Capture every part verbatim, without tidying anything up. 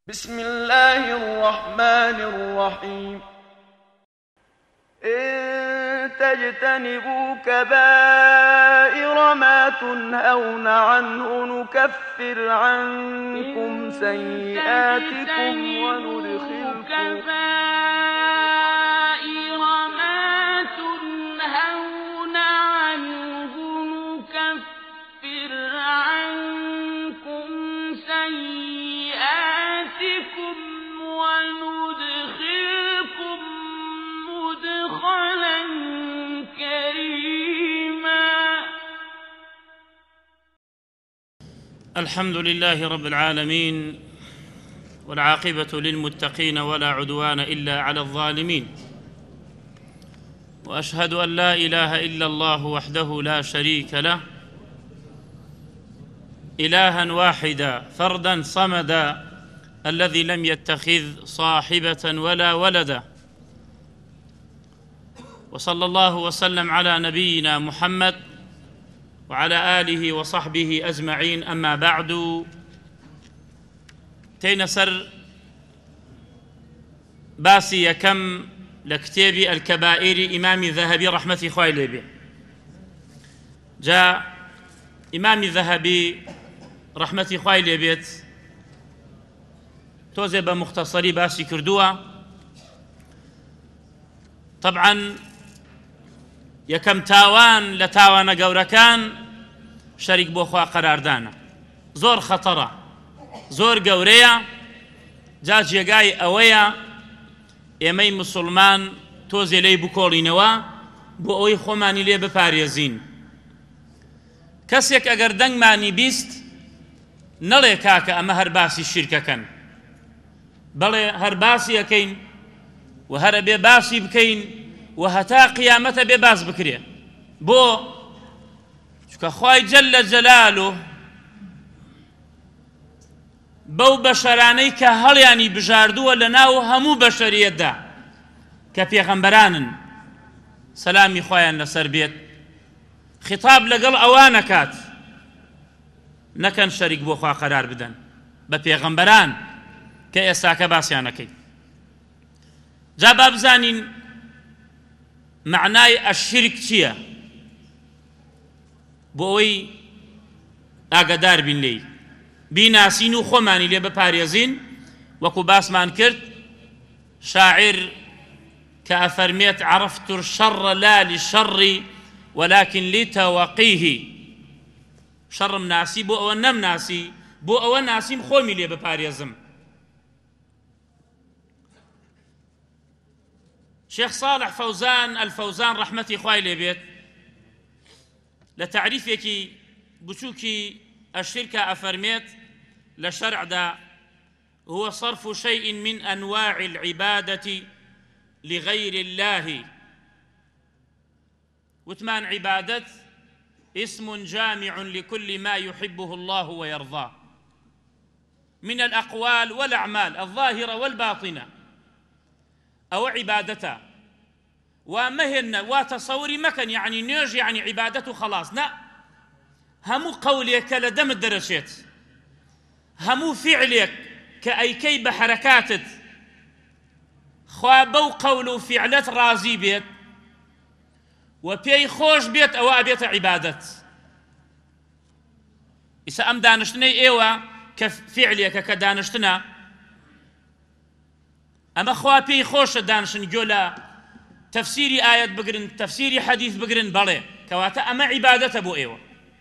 بسم الله الرحمن الرحيم إن تجتنبوا كبائر ما تنهون عنه نكفر عنكم سيئاتكم وندخلكم كبائر ما تنهون عنه نكفر عنكم سيئاتكم وندخلكم مدخلا كريما. الحمد لله رب العالمين، والعاقبة للمتقين ولا عدوان إلا على الظالمين، وأشهد أن لا إله إلا الله وحده لا شريك له، إلها واحدا فردا صمدا، الذي لم يتخذ صاحبة ولا ولدا، وصلى الله وسلم على نبينا محمد وعلى آله وصحبه أجمعين. أما بعد، تينسر باسي يكم لكتاب الكبائر إمام الذهبي رحمة خوالي به. جاء إمام الذهبي رحمة خوالي بيت توزي بمختصري باسي كردوة. طبعا يكم تاوان لتاوان قوركان شريك بوخوا قراردانا زور خطرة زور قورية جاج يقاي أويا يمي مسلمان توزي لي بكولي نوا بو أوي خوماني لي بباريزين كسيك أقر دنگ ماني بيست نلي كاكا أما هرباسي الشركة كان بلي هرباسي يكين وهربي باسي بكين وهتا قيامته بباس بكريه بو شكا خواي جل جلاله بو بشراني كهلياني بجاردو لناو همو بشرية دا كبيغمبران سلامي خوايان لسر بيت خطاب لقل اوانكات نكن شريك بو خوا قرار بدن ببيغمبران كإساك باسيانكي جاب بزانين معناي الشرك چییە بۆ ئەوەی ئاگادار بین لێی بیناسین و خۆمانی لێ بپارێزین. وەکو باسمان کرد شاعر کە ئەفەرمێت عرفت الشر لا للشر ولكن لتوقيه شەڕم ناسی بۆ ئەوە نەمناسی بۆ ئەوە ناسیم خۆمی لێ بپارێزم. شيخ صالح فوزان الفوزان رحمتي خواي لبيت لتعريفك بشوكي الشركة أفرميت لشرع دا هو صرف شيء من أنواع العبادة لغير الله. وثمان عبادة اسم جامع لكل ما يحبه الله ويرضاه من الأقوال والأعمال الظاهرة والباطنة أو عبادته ومهن وتصوري مكان يعني نيج يعني عبادته خلاص لا همو قولك لدم الدرشات همو فعلك كأيكي بحركاتت خوابو قولو فعلت رازي بيت وبي خوش بيت أو أبيت عبادت إسا أم دانشتني إيوة كفعلك كدانشتنا أما خوا بي خوش دانشن جولا تفسيري آيات بقرن تفسيري حديث بقرن بلي كواتا أما عبادة بو إيوة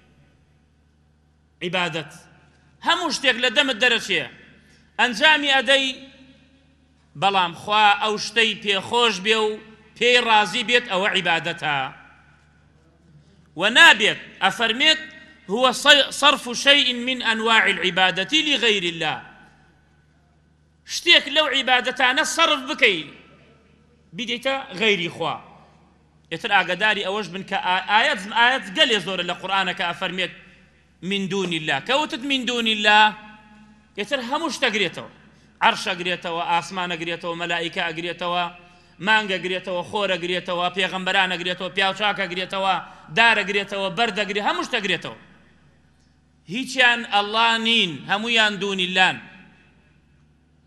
عبادة هموش تيك لدم الدرسية أنجامي أدي بلام خوا أو شتي بي خوش بيو بي رازي بيت أو عبادتها ونابيت أفرميت هو صرف شيء من أنواع العبادة لغير الله شتيك لو عبادتانا صرف بكي بديتا غيري خوا يتر اقداري اوج بن كآيات آيات قال يزور القرآن كأفرميت من دون الله كوتت من دون الله يتر هموش تقريتو عرش اقريتو آسمان اقريتو ملائكة اقريتو مانگا اقريتو خور اقريتو پیغمبران اقريتو پیاوچاك اقريتو دار اقريتو برد اقريتو هموش تقريتو هیچیان الله نین همویان دون الله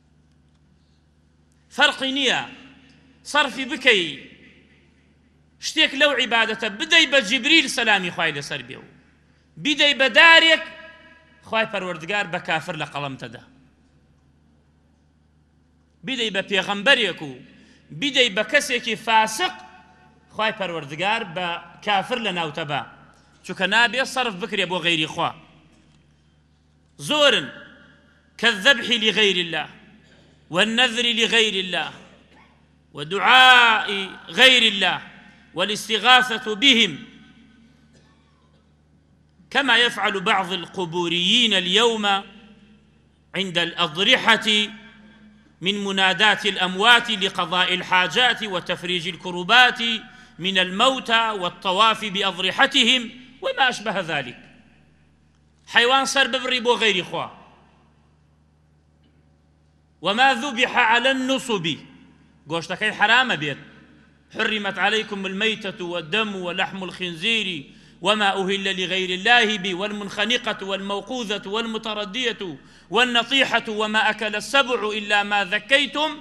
فەرقی نییە سەرفی بکەی شتێک لەو عیبادەتە بدەی بە جیبریل سەلامی خوای لەسەر بێ و بیدەی بە دارێک خوای پەروەردگار بە کافر لە قەڵەمتەدا بیدەی بە پێغەمبەرێک و بیدەی بە کەسێکی فاسق خوای پەروەردگار بە کافر لە ناوتەبا چونکە نابێ سەرف بکرێ بۆ غەیری خوا زۆرن كالذبح لغير الله والنذر لغير الله ودعاء غير الله والاستغاثة بهم كما يفعل بعض القبوريين اليوم عند الأضرحة من منادات الأموات لقضاء الحاجات وتفريج الكربات من الموتى والطواف بأضرحتهم وما أشبه ذلك حيوان صار ببري بو غير إخوة وما ذبح على النصب قوشتكي حرام بيت حرمت عليكم الميتة والدم ولحم الخنزير وما أهل لغير الله به والمنخنقة والموقوذة والمتردية والنطيحة وما أكل السبع إلا ما ذكيتم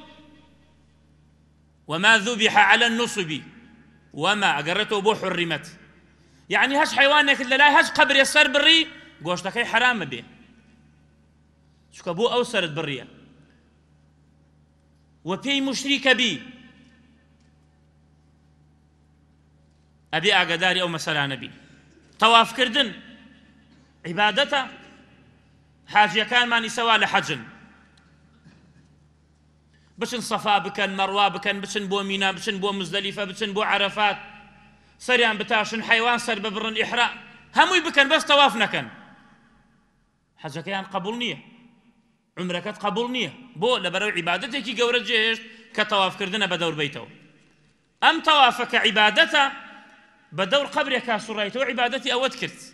وما ذبح على النصب وما أقرته بو حرمت يعني هاش حيوانك إلا لا هاش قبر يسر بري قوشتكي حرام به شكا بو أوسرت بريا وبي مشرك بي أبي أقداري أو مسألة نبي طواف كردن عبادته حاجة كان ماني سوا لحجن بشن صفا بكن مروى بكن بشن بو مينا بشن بو مزدلفة بشن بو عرفات سريان بتاشن حيوان سر ببرن إحراء هموي بكن بس طواف نكن حاجة كان قبول نية عمرك قبول نية بو لبرو عبادتك قورة جيش كطواف كردنا بدور بيته أم طوافك عبادته بدور قبرك سريته وعبادتي أود كرت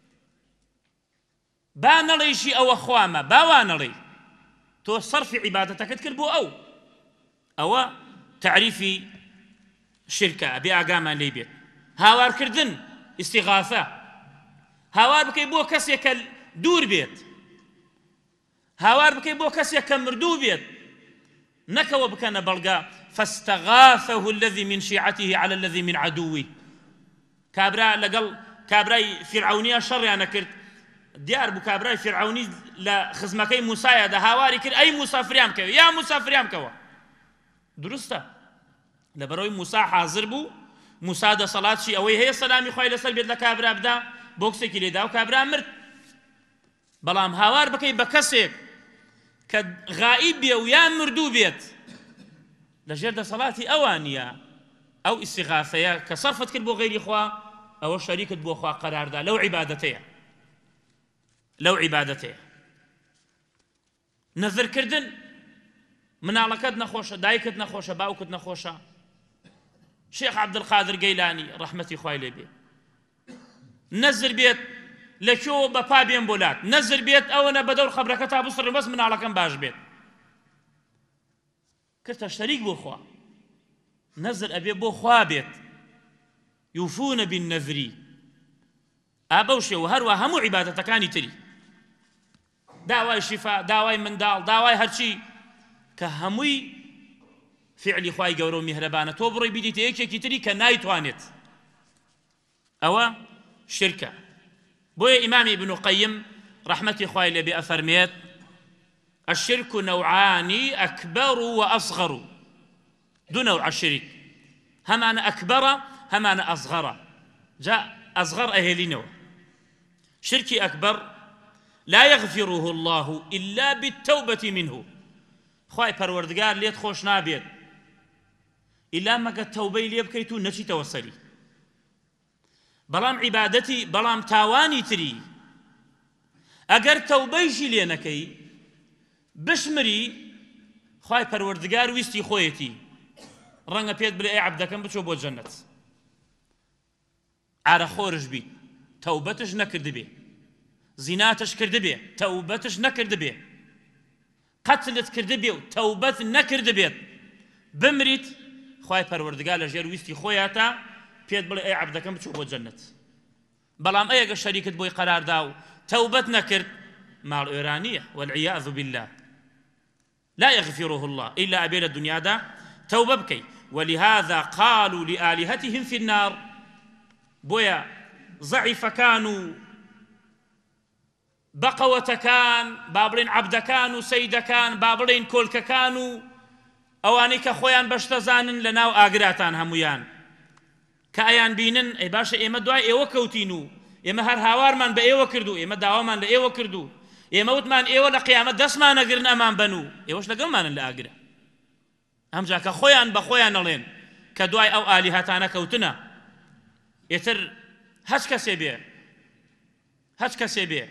بان لي شي أو أخوامه باوان لي تو صرف عبادتك تكربو أو أو تعريفي شركة أبي أقاما لي بيت هاوار كردن استغاثة هاوار بكي بو كسيك دور بيت هاوار بكي بو كسيك مردو بيت نكو بكنا بلغا فاستغاثه الذي من شيعته على الذي من عدوه كابرا لقل كابراي فرعونية شر أنا كرت ديار بو كابراي فرعوني لخزمكي موسى ده هاواري كر أي موسى فريام كوا يا موسى فريام كوا درسته لبروي موسى حاضر بو موسى ده صلاة شي أوي هي سلامي خوي لسل بيت لكابرا بدا بوكسي كلي دا وكابرا مرت بلام هاوار بكي بكسيك كغائب بي ويا مردو بيت لجرد صلاتي أوانية أو استغاثة كصرفت كل بو غير إخوة أو شريكة بو أخوة قرار دا لو عبادتها لو عبادتها نذر كردن مناڵەکەت نەخۆشە دایکت نەخۆشە باوکت نەخۆشە شێخ عەبدولقادر گەیلانی ڕەحمەتی خوای لێ بێ نەزر بێت لەکوێوە بەپا بێن بۆلات نەزر بێت ئەوەنە بەدەور خەبرەکە تا بسڕن بەس مناڵەکەم باش بێت کردتە شەریک بۆ خوا نەزر ئەبێ بۆ خوا بێت یوفونە بالنەذری ئابە و شێوە هەروە هەموو عیبادەتەکانی تری داوای شیفا داوای منداڵ داوای هەرچی کە هەمووی فعلی خوای گەورە و میهرەبانە تۆ بڕۆی بیدیتە یەکێکی تری کە نایتوانێت ئەوە شرکە بۆیە ئیمامی ابن قەیم ڕەحمەتی خوای لێ بێ ئەفەرمێت الشرك نوعان أكبر وأصغر دو نوع الشرك همان أكبر همان أصغر جاء أصغر أهلينه شرك أكبر لا يغفره الله إلا بالتوبة منه خواهي پروردگار ليت خوش نابيت إلا ما قد توبي لي بكيتو نشي توصلي بلام عبادتي بلام تاواني تري أجر توبيشي لينكي بشمري خواهي پروردگار ويستي خويتي رنگا پيت بلي اي عبدكم بچو بو جنت عرا خورج بي توبتش نكرد بي زيناتش كرد بي توبتش نكرد بي قتلت كرد بي توبت نكرد بي بمريت خواهي پروردگار لجير ويستي خوياتا پيت بلي اي عبدكم بچو بو جنت بلام ايقا شريكت بوي قرار داو توبت نكرد مال ايرانية والعياذ بالله لا يغفره الله إلا أبيل الدنيا دا توبة بكي. ولهذا قالوا لآلهتهم في النار بويا ضعف كانوا بقوة كان بابلين عبد كانوا سيد كان بابلين كلك كانوا أوانيك خويان بشتزانن لناو آقراتان هميان كأيان بينن أي باشا إيما دعاء إيوه كوتينو إيما هر هاوار من بإيوه كردو إيما دعوة من لإيوه كردو إيما وط من إيوه لقيامة دس ما نقرن أمان بنو إيوش لقل من لآقرا هم جاك خويان بخويان لين كدعاء أو آلهتانا كوتنا يتر هج كسي بيه هج كسي بيه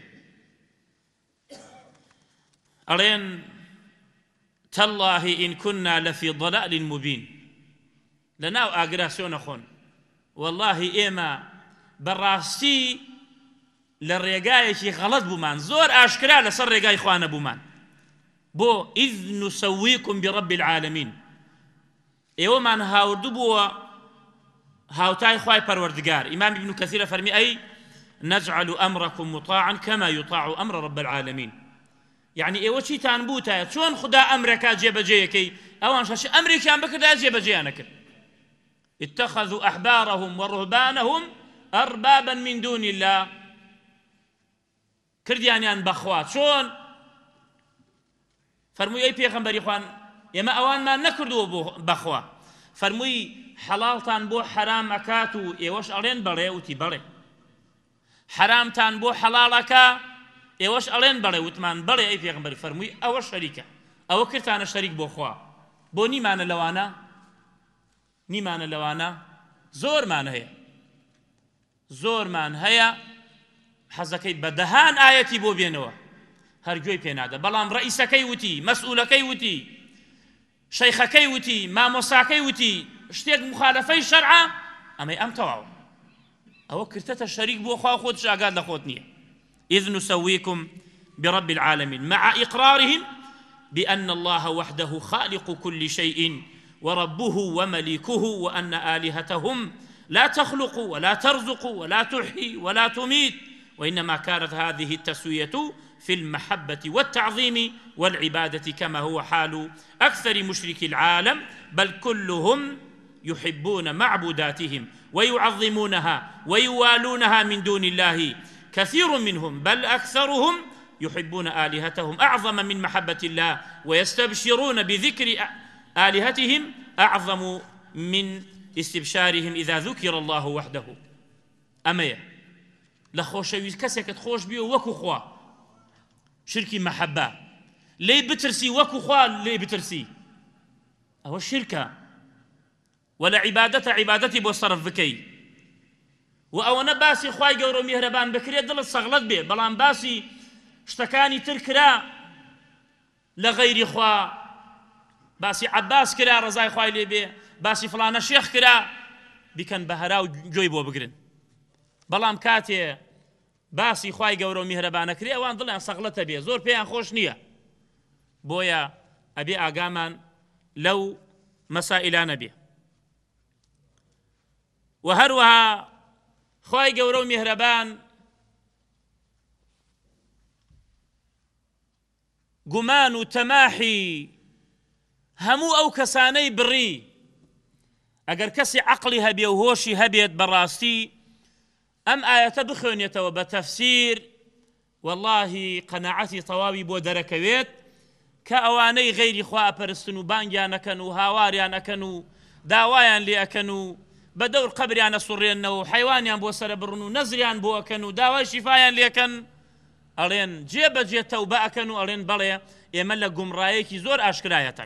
ألين تالله إن كنا لفي ضلال مبين لناو آقراسيون أخون والله إيما براستي للرقاية غلط بومان زور أشكرا لسر رقاية إخوانا بومان بو إذ نسويكم برب العالمين إيوه من هاوردو بو هاوتاي خواي پروردگار. إمام ابن كثير فرمي أي نجعل أمركم مطاعا كما يطاع أمر رب العالمين. يعني إيوه چی تان بوتا چون خدا أمرك جيب جيكي أوان شاش أمري كان بكر جيب جيانك اتخذوا أحبارهم ورهبانهم أربابا من دون الله كرديانيان بخوات شون فرموي أي بيغمبر إخوان يما أوان ما نكردوا بخوا فرموي حلالتان بو حرام أكاتو إيوش ألين بلي وتي بلي حرامتان بو حلالكا إيوش ألين بلي وتمان بلي أي بيغمبر فرموي أو شريكة أو كرتان شريك بو خوا بو نيمان لوانا نيمان لوانا زور مان هيا زور مان هيا حەزەکەی بەدەهان ئاەتی بۆ بێنەوە هەرگوێی پێنادە بەڵام ڕئیسەکەی وتی مەسئولەکەی وتی شەیخەکەی وتی مامۆساکەی وتی شتێک مخالەفەی شەرعە ئەمەی ئەم تەواوە ئەوە کردەتە شەریک بۆ خوا خۆتش ئاگات لە خۆت نییە. إذ نسويكم برب العالمين مع إقرارهم بأن الله وحده خالق كل شيء وربه ومليكه وأن آلهتهم لا تخلق ولا ترزق ولا تحيي ولا تميت وإنما كانت هذه التسوية في المحبة والتعظيم والعبادة كما هو حال أكثر مشركي العالم بل كلهم يحبون معبوداتهم ويعظمونها ويوالونها من دون الله كثير منهم بل أكثرهم يحبون آلهتهم أعظم من محبة الله ويستبشرون بذكر آلهتهم أعظم من استبشارهم إذا ذكر الله وحده. أما لخوشويز كسكت خوش بيو وكو خوا شركي محبة لي بترسي وكو خوا لي بترسي أو الشركة ولا عبادة عبادتي بو صرف بكي وأو نباسي خواي قورو مهربان بكري دل الصغلت بي بلان باسي اشتكاني تركرا لغير خوا باسي عباس كرا رزاي خواي لي بي باسي فلان الشيخ كرا بكن بهراو جوي بو بقرن بەڵام کاتێ باسی خوای گەورە و میهرەبانە کرێ ئەوان دڵیان سەغڵەتە بێ زۆر پێیان خۆش نییە بۆیە ئەبێ ئاگامان لەو مەسائلانە بێ. و هەروەها خوای گەورە و میهرەبان گومان و تەماحی هەموو ئەو کەسانەی بڕی ئەگەر کەسی عەقڵی هەبێ و هۆشی هەبێت بەڕاستی أم آية بخونيته وبتفسير والله قناعتي طوابي بو دركويت كأواني غير خواء برستنو بانجان أكنو هاواريان أكنو داوايان لي أكنو بدور قبريان صرينو حيوانيان بو سربرنو نزريان بو أكنو داواي شفايان لي أكن ألين جيب جيب توبا أكنو ألين بليا يملا قمرايكي زور أشكرايتاي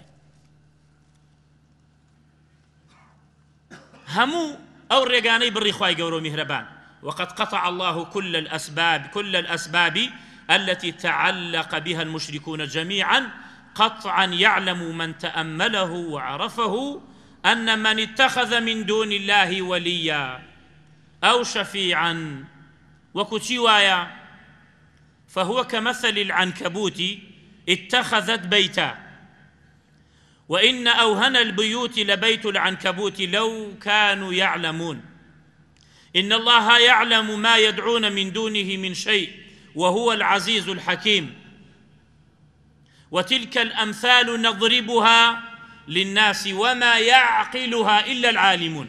همو أو ريقاني بري خواي قورو مهربان. وقد قطع الله كل الأسباب كل الأسباب التي تعلق بها المشركون جميعا قطعا يعلم من تأمله وعرفه أن من اتخذ من دون الله وليا أو شفيعا وكتوايا فهو كمثل العنكبوت اتخذت بيتا وإن أوهن البيوت لبيت العنكبوت لو كانوا يعلمون إن الله يعلم ما يدعون من دونه من شيء وهو العزيز الحكيم. وتلك الأمثال نضربها للناس وما يعقلها إلا العالمون.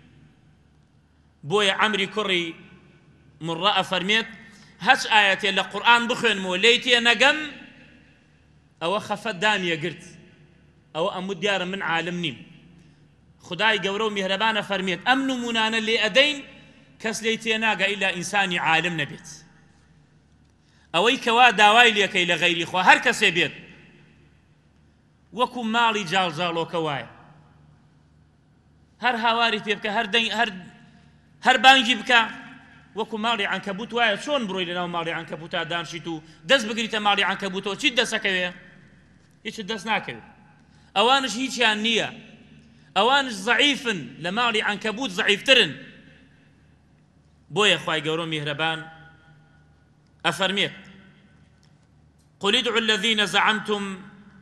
بويا عمري كري من رأى فرميت هش آياتي للقرآن بخين موليتي نقم أو خفت دانيا قرت أو أمود ديار من عالم نيم خداي قورو مهربانا فرميت أمن منانا اللي أدين كس ليتي ناقا إلا إنساني عالم نبيت أوي كوا داواي ليكي لغيري خوا هر كسي بيت وەکو ماڵی جاڵجاڵۆکە وایە هەر هاواری پێ بکە هەر هەر هەر بانگی بکە وەکو ماڵی عنکەبوت وایە چۆن بڕۆی لەناو ماڵی عنکەبوتا دانشیت و دەست بگریتە ماڵی عنکەبوتەوە چیت دەسەکەوێ هیچت دەست ناکەوێت ئەوانش هیچیان نییە ئەوانش زەعیفن لە ماڵی عنکەبوت زەعیفترن بۆیە خوای گەورە میهرەبان ئەفەرمێت قل ادعوا الذين زعمتم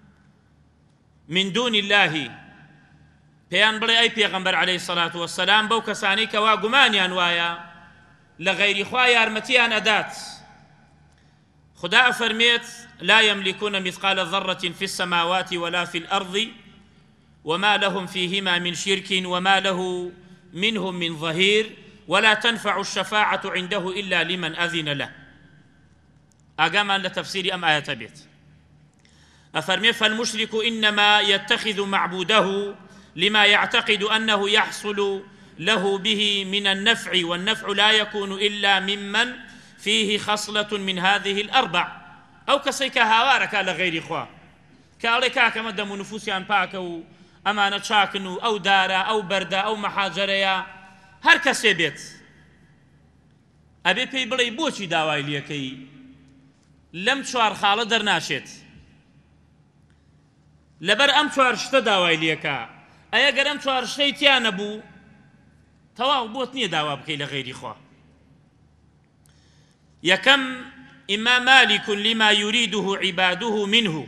من دون الله بيان بڵێ ئەی پێغەمبەر عەلەیهی سەڵات وەسەلام بەو کەسانەی کەوا گومانیان وایە لە غەیری خوا یارمەتیان ئەدات خدا ئەفەرمێت لا يملكون مثقال ذرة في السماوات ولا في الأرض وما لهم فيهما من شرك وما له منهم من ظهير ولا تنفع الشفاعة عنده إلا لمن أذن له أقاما لتفسير أم آية بيت أفرمي فالمشرك إنما يتخذ معبوده لما يعتقد أنه يحصل له به من النفع والنفع لا يكون إلا ممن فيه خصلة من هذه الأربع أو كسيك هاوارك على غير إخوة كاليكا كما دم نفوسيان باكو أمانة شاكنو أو دارا أو بردا أو محاجريا هر كسي بيت أبي بي بلي بوشي داواي ليكي لم تشوار خالة درناشت لەبەر ئەم چوار شتە داوای لێکە ئەیە گەر ئەم چوار شتەی تیان نەبوو تەواو بۆت نییە داوا بکەی لە غەیری خوا یەکەم ئیما مالك لما يريده عباده منه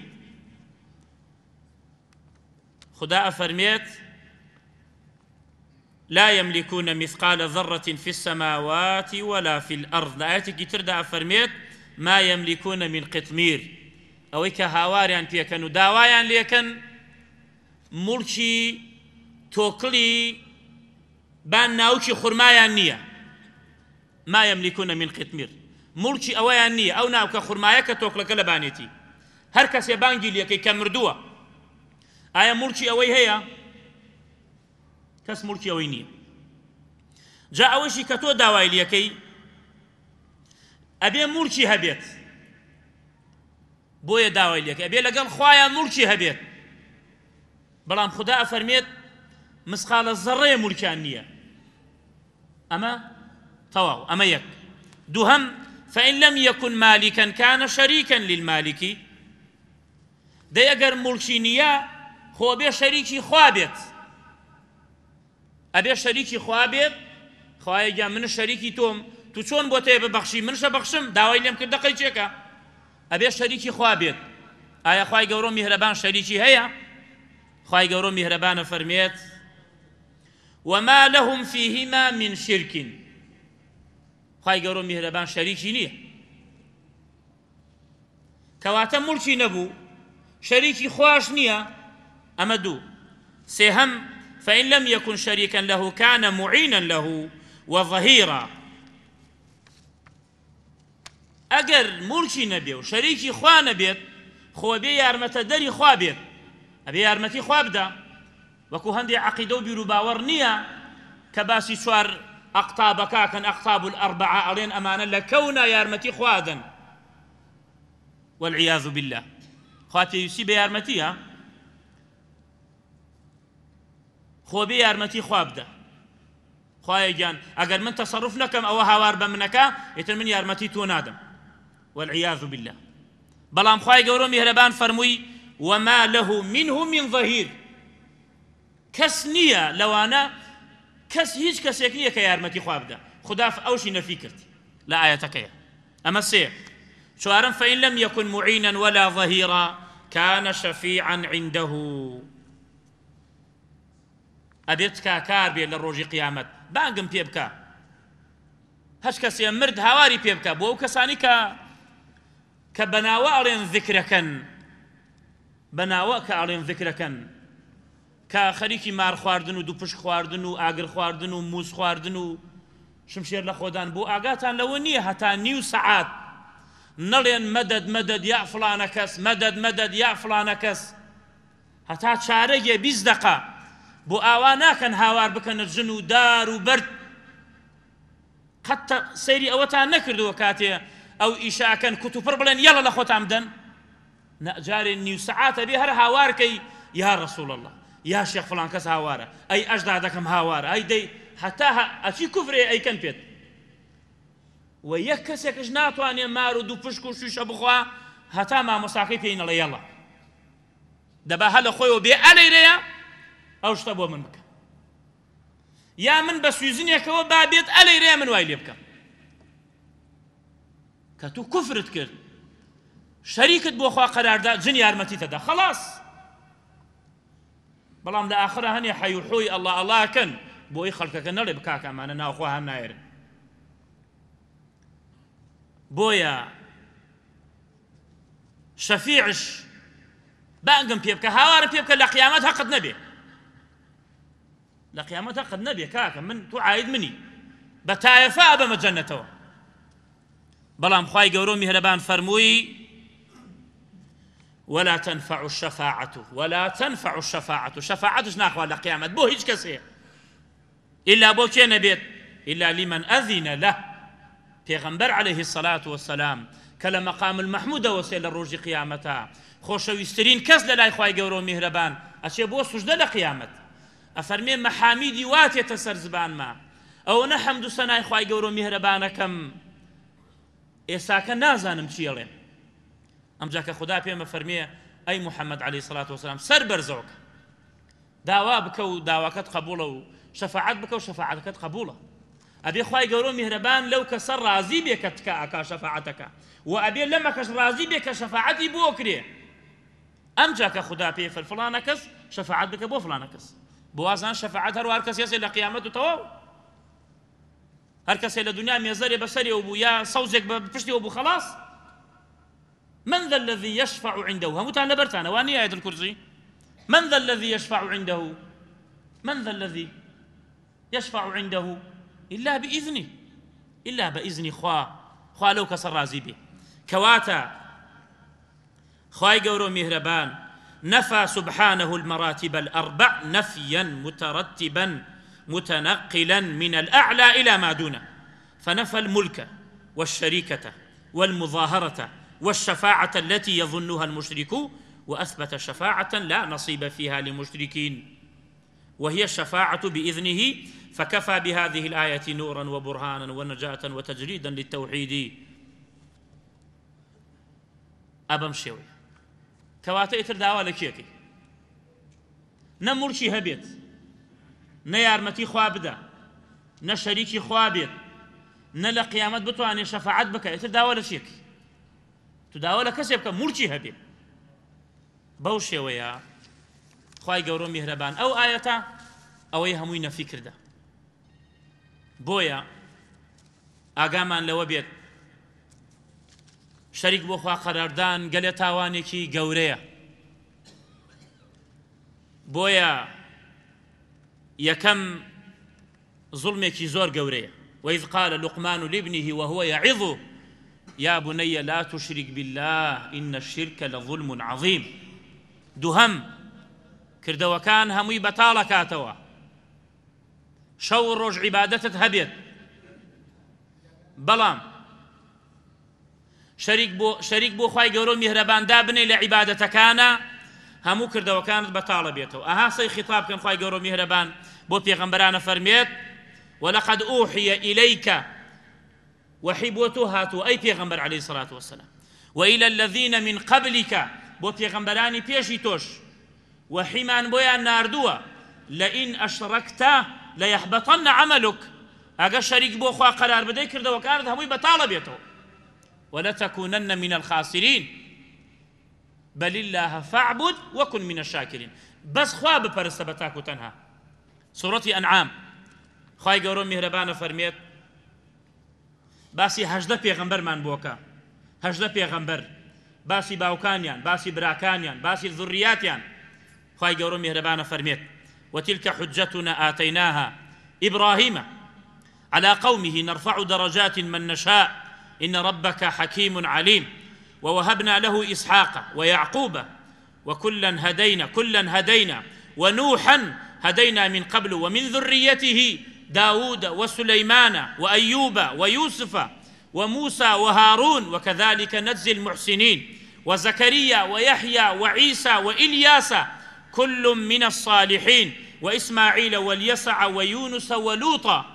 خدا ئەفەرمێت لا يملكون مثقال ذرة في السماوات ولا في الأرض لآياتك تردى أفرميت ما يملكون من قطمير ئەوەی کە هاواریان پێکەن و داوایان لێکەن موڵکی تۆکڵی بان ناوکی خورمایان نییە ما يملكون من قطمير موڵکی ئەوەیان نییە ئەو ناوکە خورمایە کە تۆکڵەکە لە بانێتی هەر کەسێ بانگی لێکەی کە مردووە ئایا موڵکی ئەوەی هەیە کەس موڵکی ئەوەی نییە جا ئەوەشی کە تۆ داوای لێکەی ئەبێ موڵکی هەبێت بۆیە داوای لێکە ئەبێ لەگەڵ خوایان موڵکی هەبێت بەڵام خدا ئەفەرمێت مسقالە زەڕەیە موڵکیان نییە ئەمە تەواو ئەمە یەک دووهەم فإن لم يكن مالكا كان شريكا للمالك دەی ئەگەر موڵکی نییە خۆ بێ شەریکی خوا بێت ئەبێ شەریکی خوا بێت خوایە گیان منە شەریکی تۆم تو چۆن بۆ تێ ببەخشی منشە بەخشم داوای لێم کرد دەقەی چێکە ئەبێ شەریکی خوا بێت ئایا خوای گەورە میهرەبان شەریکی هەیە خوای گەورە میهرەبانە فەرمێت وما لهم فيهما من شرك خوای گەورە میهرەبان شەریکی نییە کەواتە موڵکی نەبوو شەریکی خواش نییە ئەمە دوو سێهەم فإن لم يكن شريكا له كان معينا له وظهيرا ئەگەر موڵکی نەبێ و شەریکی خوا نەبێت خۆ بێ یارمەتەدەری خوا بێت ئەبێ یارمەتی خوا بدە وەکو هەندێک عەقیدە و بیر و باوەڕ نییە کە باسی چوار ئەقتابەکەکەن ئەقتاب الئەربعە ئەڵێن ئەمانە لە کەونە یارمەتی خوا دەن والعیاذ بالله خوا پێویستی بە یارمەتیە خۆ بێ یارمەتی خوا بدە خوایە گیان ئەگەر من تەسەڕوف نەکەم ئەوە هاوار بە منەکە ئیتر من یارمەتی تۆ نادەم والعياذ بالله بلام خواي قورو مهربان فرموي وما له منه من ظهير كس نية لو أنا كس هيج كسيك نية كيارمتي خوابدا خدا أوشي نفكرت لا آياتك يا أما السير شوارا فإن لم يكن معينا ولا ظهيرا كان شفيعا عنده أبيت كاكار بي للروج قيامت بانقم بيبكا هش كسي مرد هواري بيبكا بو كساني كا كبناوارين ذكركن بەناوە کە ئاڵێن ذکرەکەن کە خەریکی مار خواردن و دوو پشک خواردن و ئاگر خواردن و مووس خواردن و شمشێر لە خۆدان بۆ ئاگاتان لەوە نییە هەتا نیو سەعات نەڵێن مەدەد مەدەد یا فڵانە کەس مەدەد مەدەد یا فڵانە کەس هەتا چارەیە بیست دەقا بۆ ئاوا ناکەن هاوار بکەنە ژن و دار و بەرد قەت سەیری ئەوەتان نەکردووە کاتێ ئەو ئیشاکەن کوت و پڕ بڵێن یەڵە لە خۆتان بدەن جارێ نیو سەعاتە بێ هەر هاوارکەی یا ڕەسوڵ الله یا شێخ فڵان کەس هاوارە ئەی ئەشدا دەکەم هاوارە ئەی دەی هەتا ئەچی کوفرێ ئەیکەن پێت و یەک کەسێکش ناتوانێ مار و دوو پشک و شوشە بخوا هەتا مامۆستاکەی پێی نەڵێ یەڵە دەبا هە لە خۆیەوە بێ ئەلەیرەیە ئەو شتە بۆ من بکە یا من بە سویزنێکەوە با بێت ئەلەیرەیە من وای لێ بکەم کە توو کوفرت کرد شەریکت بۆ خوا قەراردا جن یارمەتیتەدا خەڵاس بەڵام لە ئاخرە هەنێ حەی و حوی ئەڵڵا ئەڵڵاکەن بۆی خەڵکەکە نەڵێ بکاکەمانە ناوخوا هەم نایرن بۆیە شەفیعش بانگم پێ بکە هاوارم پێ بکە لە قیامەت هەقت نەبێ لە قیامەت هەقت نەبێ کاکە من تو عاید منی بە تایەفا بەمە جەنەتەوە بەڵام خوای گەورە میهرەبان فەرمووی ولا تنفع الشفاعة ولا تنفع الشفاعة شفاعتش ناخوا لقيامة بو هيج كسي إلا بو كي نبيت إلا لمن أذن له پیغمبر عليه الصلاة والسلام كلا مقام المحمود وسيل الروج قيامتها خوشويسترين كس للاي خواي قورو مهربان أشي بو سجدة لقيامت أفرمي محاميدي واتي تسر زبان ما أو نحمد سناي خواي قورو مهربانكم إساكا نازانم چيلين ئەم جاکە خدا پێمە فەرمێ ئەی محەممەد عەلەیهی سەڵات وسەلام سەر بەرزەوەکە داوا بکە و داواکەت قبوڵە و شەفاعەت بکە و شەفاعەتەکەت قبوڵە ئەبێ خوای گەورە میهرەبان لەو کەسە ڕازی بێ کە تکە ئەکا شەفاعەتەکە و ئەبێ لەمەکەش ڕازی بێ کە شەفاعەتی بۆ کرێ ئەم جاکە خدا پێ فەر فڵانە کەس شەفاعەت بکە بۆ فڵانە کەس بۆ وازان شەفاعەت هەروە هەر کەس هێسێ لە قیامەت و تەواو هەر کەسێ لە دنیا مێزەرێ بەسەرێ بوو یا سەوزێک بە پشتیەوە بوو خەڵاس من ذا الذي يشفع عنده هموتان لبرتان واني آية الكرسي من ذا الذي يشفع عنده من ذا الذي يشفع عنده إلا بإذنه إلا بإذن خوا خوا لو كسر رازي به كواتا خواي قورو مهربان نفى سبحانه المراتب الأربع نفيا مترتبا متنقلا من الأعلى إلى ما دونه فنفى الملك والشريكة والمظاهرة والشفاعة التي يظنها المشرك وأثبت شفاعة لا نصيب فيها لمشركين وهي الشفاعة بإذنه فكفى بهذه الآية نورا وبرهانا ونجاة وتجريدا للتوحيد أبم شوي كواتا إتر داوا لكيكي نمرشي هبيت نيارمتي خوابدا نشريكي خوابيت نلا قيامت بتواني شفاعت بك إتر داوا لكيكي تداوە لە کەسێ بکە مورچی هەبێ بەو شێوەیە خوای گەورە میهرەبان ئەو ئایەتە ئەوەی هەمووی نەفی کردە بۆیە ئاگامان لەوە بێت شەریک بۆ خوا قەراردان گەلێ تاوانێکی گەورەیە بۆیە یەکەم زوڵمێکی زۆر گەورەیە وإذ قال لقمان لابنه وهو يعظه يا بني لا تشرك بالله إن الشرك لظلم عظيم دوهم کردەوەکان هەمووی بەتاڵە کاتەوە شەو ڕۆژ عیبادەتت هەبێت بەڵام شەریک بۆ خوای گەورە میهرەبان دابنێ لە عیبادەتەکانە هەموو کردەوەکانت بەتاڵە بێتەوە ئەها سەی خیتاب کەن خوای گەورە میهرەبان بۆ پێغەمبەرانە فەرمێت ولقد أوحي إليك وحي بوتو هاتو أي پیغمبر عليه الصلاة والسلام وإلى الذين من قبلك بو پیغمبراني پیشی توش وحيمان بويا ناردوا لئن أشركت ليحبطن عملك أجا شريك بو خوا قرار بدي كرده وكانت هموي بطالبيته ولتكونن من الخاسرين بل الله فاعبد وكن من الشاكرين بس خوا بپرستبتاكو تنها سورة أنعام خواهي قورو مهربان فرميت باسی هەژدە پێغەمبەرمان بۆکە هەژدە پێغەمبەر باسی باوکانیان باسی براکانیان باسی ذڕیاتیان خوای گەورە میهرەبانە فەرمێت وتلك حجتنا آتيناها إبراهيم على قومه نرفع درجات من نشاء إن ربك حكيم عليم ووهبنا له إسحاق ويعقوب وكلا هدينا كلا هدينا ونوحا هدينا من قبل ومن ذريته داود وسليمان وأيوب ويوسف وموسى وهارون وكذلك نجزي المحسنين وزكريا ويحيى وعيسى وإلياس كل من الصالحين وإسماعيل واليسع ويونس ولوطا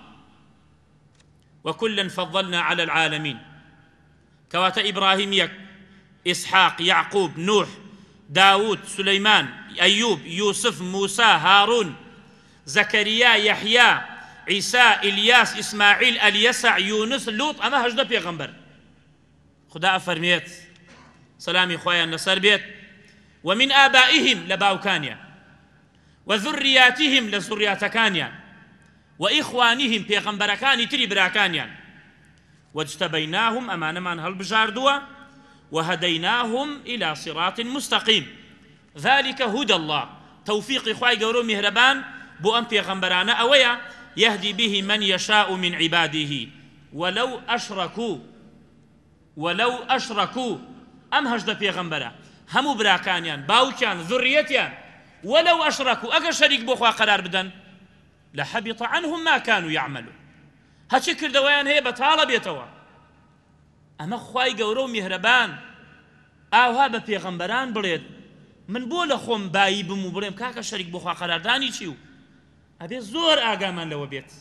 وكلا فضلنا على العالمين كوات إبراهيم يك إسحاق يعقوب نوح داود سليمان أيوب يوسف موسى هارون زكريا يحيى عيسى إلياس إسماعيل اليسع يونس لوط أما هجده بيغمبر خدا أفرميت سلامي خويا النصر بيت ومن آبائهم لباوكانيا وذرياتهم لذرياتكانيا وإخوانهم بيغمبركاني تري براكانيا واجتبيناهم أمانا من هالبجاردوا وهديناهم إلى صراط مستقيم ذلك هدى الله توفيق إخوائي قولوا مهربان بو أم بيغمبرانا أويا يهدي به من يشاء من عباده ولو أشركوا ولو أشركوا أم هجد بيغمبرا همو براكانيان باوكيان ذريتيان ولو أشركوا أقل شريك بوخوا قرار بدن لحبط عنهم ما كانوا يعملون هاتشي كردويان هي بطالة بيتوا أما خواي قورو مهربان أوها ببيغمبران بليد من بولا خوم باي بمو بليم كاكا شريك بوخوا قرار داني چيو أبي زور آقامان لو بيت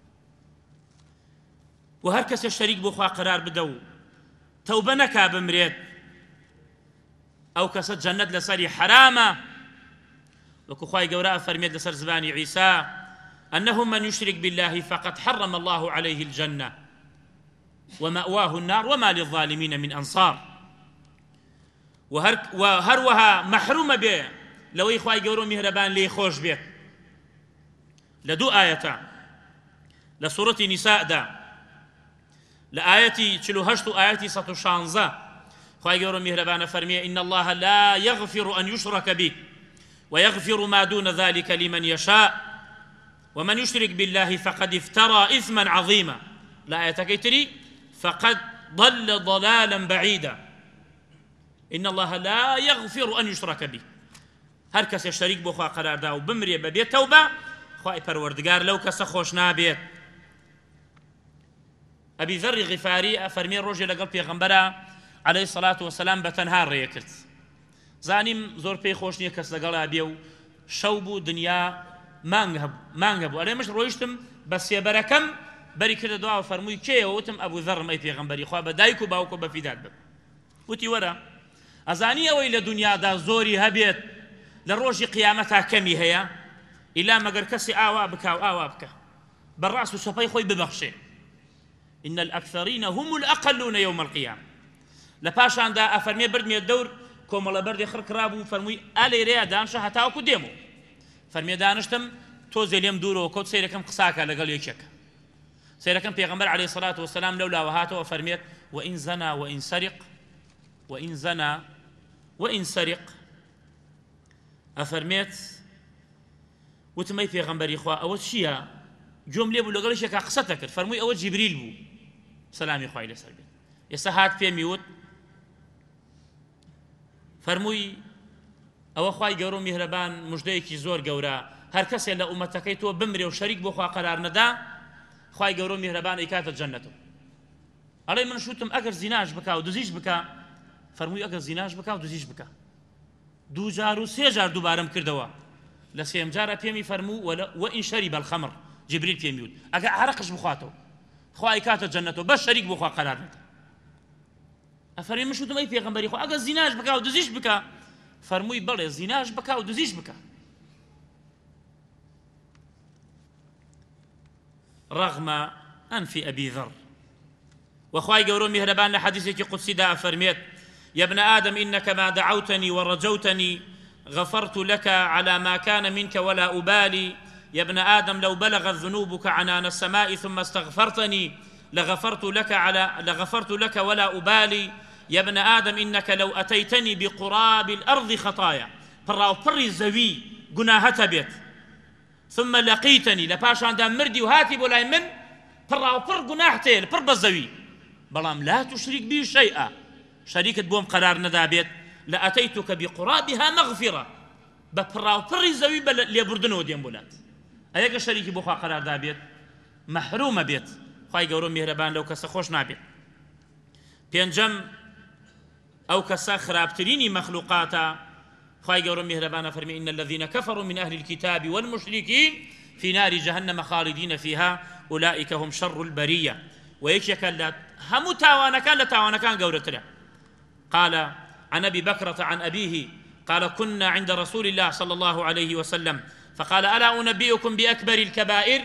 وهركس الشريك بوخوا قرار بدو توبة نكا بمريد أو كسد جنة لسري حرامة وكو خواي قوراء فرميد لسر زباني عيسى أنه من يشرك بالله فقد حرم الله عليه الجنة ومأواه النار وما للظالمين من أنصار وهر وهروها محرومة به لو إخواي قورو مهربان لي خوش به لدو آية لسورة نساء دا لآية چلو هشتو آية ستو شانزة خواهي قولوا مهربان فرمية إن الله لا يغفر أن يشرك به ويغفر ما دون ذلك لمن يشاء ومن يشرك بالله فقد افترى إثما عظيما لا آية كيتري فقد ضل ضلالا بعيدا إن الله لا يغفر أن يشرك به هركس يشترك بخوا قرار دا وبمري ببيت توبة خواهي پروردگار لو كس خوش نابيت أبي ذر غفاري أفرمي روجي لقل پیغمبرا عليه الصلاة والسلام بتنهار ريكرت زانيم زور پي خوش نية كس لقل أبيو شوبو دنيا مانغب مانغبو أنا مش رويشتم بس يبركم بري كده دعاء فرموي كي وتم أبو ذر مي پیغمبري خواه بدايكو باوكو بفيدات بك وتي ورا أزاني أوي لدنيا دا زوري هبيت لروجي قيامتها كمي هيا إلا مقر كسي آوا بكا وآوا بكا بالرأس وشفاي خوي ببخشي إن الأكثرين هم الأقلون يوم القيامة لباشان دا أفرمي برد مي الدور كومالا برد خرق رابو فرموي آلي ريا دانشا هتاوكو ديمو فرمي دانشتم توزي ليم دورو وكوت سيركم قساكا لقل يكشك سيركم بيغمبر عليه الصلاة والسلام لولا وهاتو وفرميت وإن زنا وإن سرق وإن زنا وإن سرق أفرميت وتمي في غنبري إخوة أول شيء جملة بقول لقول شيء كقصتك فرمي أول جبريل بو سلامي إخوة إلى سربي يسهات في ميوت فرمي أو أخوي جورو مهربان مجديك زور جورا هر كسي لا أمتكي تو بمري وشريك بو أخوة قرار ندا أخوي جورو مهربان إكات الجنة علي من شوتم أجر زناج بكا ودزيج بكا فرمي أجر زناج بكا ودزيج بكا دو جار وسي جار دوبارم كردوا لسيم جار بيمي فرمو ولا وإن شرب الخمر جبريل بيميود أجا عرقش بخاطو خواي كات الجنة بس شريك بخوا قرار ندا أفرمي من شوتم أي بيغمبري خو أجر زناج بكا ودزيج بكا فرموي بلي زناج بكا ودزيج بكا رغم أنف أبي ذر وأخواي قولوا مهربان لحديثك قدسي دا فرميت يا ابن آدم إنك ما دعوتني ورجوتني غفرت لك على ما كان منك ولا أبالي يا ابن آدم لو بلغت ذنوبك عنان السماء ثم استغفرتني لغفرت لك على لغفرت لك ولا أبالي يا ابن آدم إنك لو أتيتني بقراب الأرض خطايا فراو فري زوي قناهة بيت ثم لقيتني لباشان دام مردي وهاتي بولاي من فراو فر قناهتين فر بزوي بلام لا تشرك بي شيئا شريكة بوم قرار ندا بيت لأتيتك بقرابها مغفرة بفراو فري زوي ليبردنو ديم بولات أيك شريكي بوخوا قرار دا بيت محرومة بيت خواهي قورو مهربان لو كسا خوش نابيت بينجم أو كسا خرابتريني مخلوقاتا خواهي قورو مهربان فرمي إن الذين كفروا من أهل الكتاب والمشركين في نار جهنم خالدين فيها أولئك هم شر البرية ويكشك لا هم تاوانا كان لتاوانا كان قورتنا قال عن أبي بكرة عن أبيه قال كنا عند رسول الله صلى الله عليه وسلم فقال ألا أنبئكم بأكبر الكبائر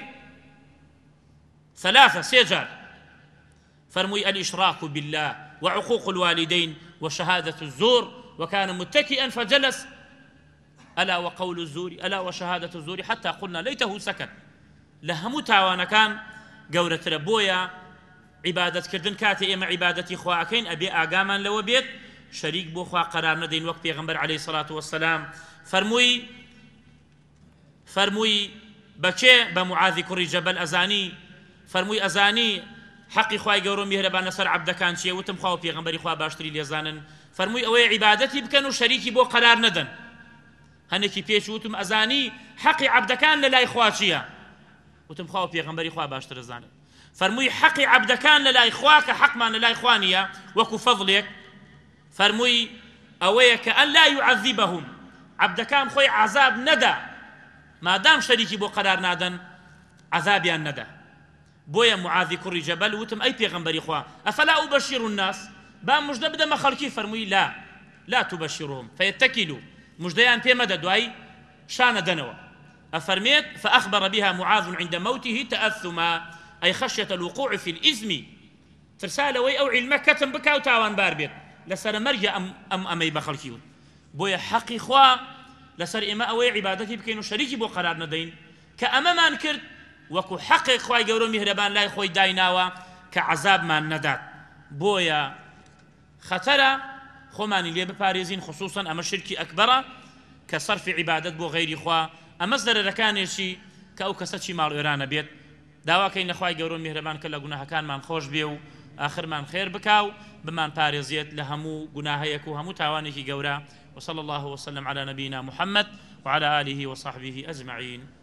ثلاثة سيجار فرمي الإشراك بالله وعقوق الوالدين وشهادة الزور وكان متكئا فجلس ألا وقول الزور ألا وشهادة الزور حتى قلنا ليته سكت لهم تاوانا كان قورة ربويا عبادة كردن كاتي إما عبادة خواكين أبي آقاما لو بيت شريك بو خوا قرار ندين وقت پیغمبر عليه الصلاة والسلام فرموي فرموي بچه بمعاذ كري جبل أزاني فرموي أزاني حقي خواي قورو مهربان نصر عبد كان شيء وتم خوا پیغمبر خوا باشتري ليزانن فرموي أوي عبادتي بكنو شريكي بو قرار ندن هنكي بيش وتم أزاني حقي عبد كان للاي خواشيا وتم خوا پیغمبر خوا باشتر زانن فرموي حقي عبد كان للاي خواك حق ما للاي خوانيا وكو فضلك فرموي أويك أن لا يعذبهم عبد كان خوي عذاب ندى ما دام شريكي بو قرار نادن عذابي أن ندى بويا معاذ كري جبل وتم أي پیغمبري خوا أفلا أبشر الناس بام مجد بدا ما خلقي فرموي لا لا تبشرهم فيتكلوا مجديان في مدى دواي شان دنوا أفرميت فأخبر بها معاذ عند موته تأثما أي خشية الوقوع في الإثم ترسال وي أو علمك كتم بكا وتاوان باربيت لسر مرجع أم أم أمي بخلقيون بويا حقي خوا لسر إما أوي عبادتي بكينو شريكي بو قرار ندين كأما ما نكرت وكو حقي خواي قورو مهربان لاي خوي دايناوا كعذاب ما ندات بويا خطرة خماني لي بباريزين خصوصا أما شركي أكبر كصرف عبادت بو غير خوا أما صدر ركانيشي كأو كستشي مال إيران بيت داوا كاين لخواي قورو مهربان كلا قناها كان من خوش بيو آخر من خير بكاو بمان باريزيت لهمو قناهيك وهمو تاوانيكي قورا وصلى الله وسلم على نبينا محمد وعلى آله وصحبه أجمعين.